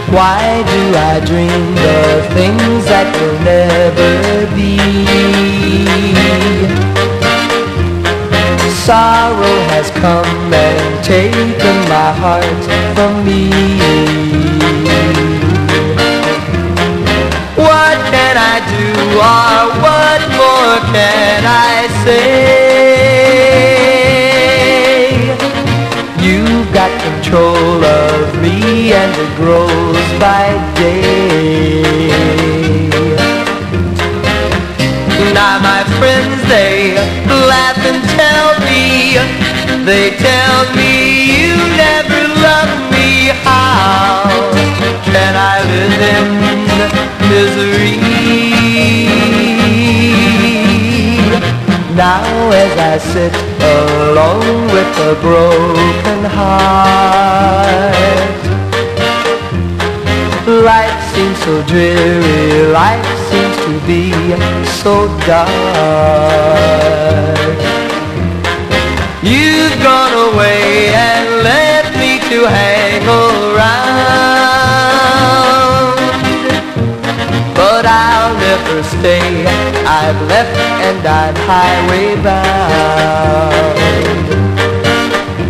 Why do I dream the things that will never be? Sorrow has come and taken my heart from me. What can I do, or what more can I say? You've got control of me and it grows by day. Now my friends, they laugh and tell me, they tell me you never loved me. How can I live in misery? Now as I sit alone with a broken heart, life seems so dreary, life seems to be so dark. You've gone away and left me to hang around, but I'll never stay. I've left and I'm highway bound.